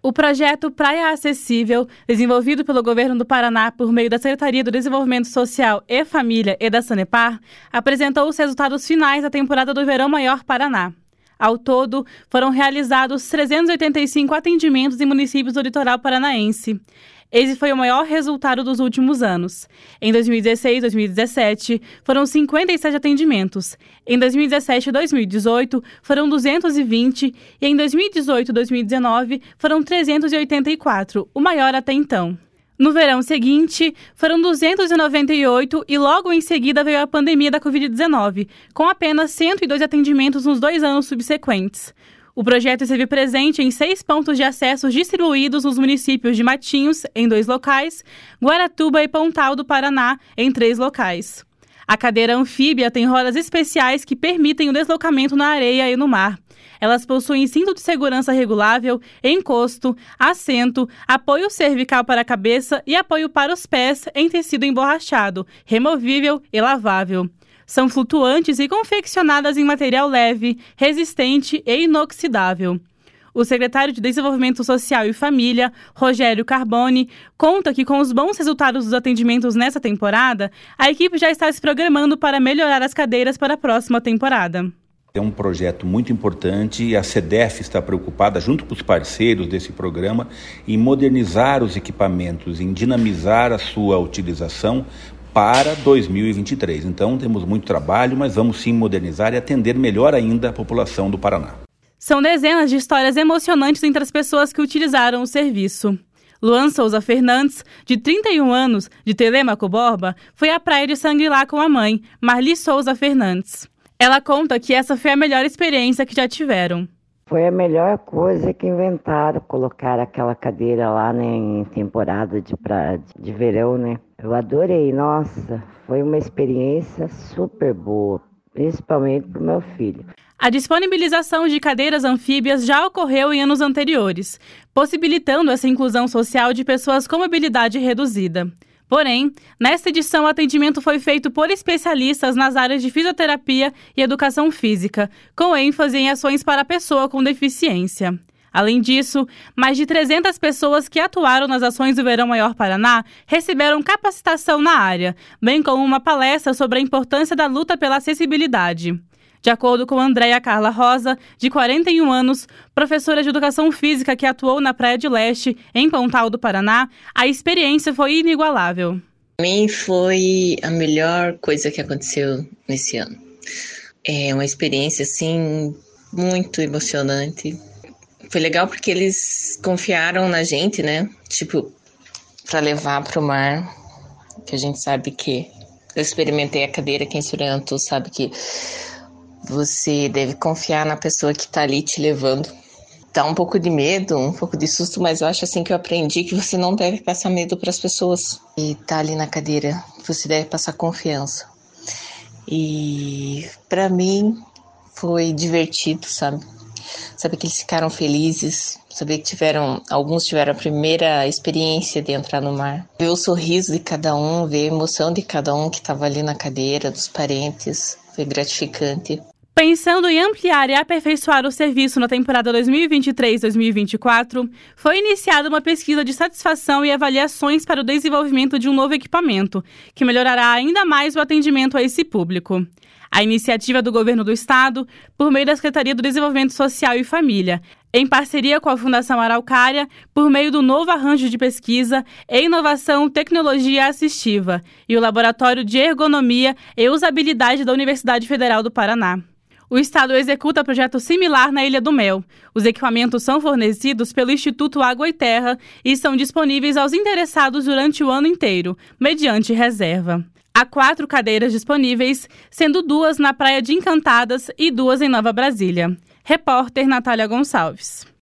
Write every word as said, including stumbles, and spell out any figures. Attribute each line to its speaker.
Speaker 1: O projeto Praia Acessível, desenvolvido pelo governo do Paraná por meio da Secretaria do Desenvolvimento Social e Família e da Sanepar, apresentou os resultados finais da temporada do Verão Maior Paraná. Ao todo, foram realizados trezentos e oitenta e cinco atendimentos em municípios do litoral paranaense. Esse foi o maior resultado dos últimos anos. Em dois mil e dezesseis e dois mil e dezessete, foram cinquenta e sete atendimentos. Em dois mil e dezessete e dois mil e dezoito, foram duzentos e vinte. E em dois mil e dezoito e dois mil e dezenove, foram trezentos e oitenta e quatro, o maior até então. No verão seguinte, foram duzentos e noventa e oito e logo em seguida veio a pandemia da covid dezenove, com apenas cento e dois atendimentos nos dois anos subsequentes. O projeto esteve presente em seis pontos de acesso distribuídos nos municípios de Matinhos, em dois locais, Guaratuba e Pontal do Paraná, em três locais. A cadeira anfíbia tem rodas especiais que permitem o deslocamento na areia e no mar. Elas possuem cinto de segurança regulável, encosto, assento, apoio cervical para a cabeça e apoio para os pés em tecido emborrachado, removível e lavável. São flutuantes e confeccionadas em material leve, resistente e inoxidável. O secretário de Desenvolvimento Social e Família, Rogério Carboni, conta que com os bons resultados dos atendimentos nessa temporada, a equipe já está se programando para melhorar as cadeiras para a próxima temporada.
Speaker 2: É um projeto muito importante e a SEDEF está preocupada, junto com os parceiros desse programa, em modernizar os equipamentos, em dinamizar a sua utilização para dois mil e vinte e três. Então temos muito trabalho, mas vamos sim modernizar e atender melhor ainda a população do Paraná.
Speaker 1: São dezenas de histórias emocionantes entre as pessoas que utilizaram o serviço. Luan Souza Fernandes, de trinta e um anos, de Telêmaco Borba, foi à praia de Xangri-Lá com a mãe, Marli Souza Fernandes. Ela conta que essa foi a melhor experiência que já tiveram.
Speaker 3: Foi a melhor coisa que inventaram, colocar aquela cadeira lá, né, em temporada de, pra, de verão, né? Eu adorei, nossa, foi uma experiência super boa, principalmente para o meu filho.
Speaker 1: A disponibilização de cadeiras anfíbias já ocorreu em anos anteriores, possibilitando essa inclusão social de pessoas com mobilidade reduzida. Porém, nesta edição o atendimento foi feito por especialistas nas áreas de fisioterapia e educação física, com ênfase em ações para a pessoa com deficiência. Além disso, mais de trezentas pessoas que atuaram nas ações do Verão Maior Paraná receberam capacitação na área, bem como uma palestra sobre a importância da luta pela acessibilidade. De acordo com Andréia Carla Rosa, de quarenta e um anos, professora de Educação Física que atuou na Praia de Leste, em Pontal do Paraná, a experiência foi inigualável.
Speaker 4: Para mim foi a melhor coisa que aconteceu nesse ano. É uma experiência, assim, muito emocionante. Foi legal porque eles confiaram na gente, né? Tipo, para levar para o mar, que a gente sabe que... Eu experimentei a cadeira, quem experimentou sabe que você deve confiar na pessoa que está ali te levando. Dá um pouco de medo, um pouco de susto, mas eu acho assim que eu aprendi que você não deve passar medo para as pessoas. E tá ali na cadeira, você deve passar confiança. E para mim foi divertido, sabe? Saber que eles ficaram felizes, saber que tiveram, alguns tiveram a primeira experiência de entrar no mar. Ver o sorriso de cada um, ver a emoção de cada um que estava ali na cadeira, dos parentes, foi gratificante.
Speaker 1: Pensando em ampliar e aperfeiçoar o serviço na temporada dois mil e vinte e três dois mil e vinte e quatro, foi iniciada uma pesquisa de satisfação e avaliações para o desenvolvimento de um novo equipamento, que melhorará ainda mais o atendimento a esse público. A iniciativa do Governo do Estado, por meio da Secretaria do Desenvolvimento Social e Família, em parceria com a Fundação Araucária, por meio do novo arranjo de pesquisa e inovação tecnologia assistiva e o Laboratório de Ergonomia e Usabilidade da Universidade Federal do Paraná. O Estado executa projeto similar na Ilha do Mel. Os equipamentos são fornecidos pelo Instituto Água e Terra e são disponíveis aos interessados durante o ano inteiro, mediante reserva. Há quatro cadeiras disponíveis, sendo duas na Praia de Encantadas e duas em Nova Brasília. Repórter Natália Gonçalves.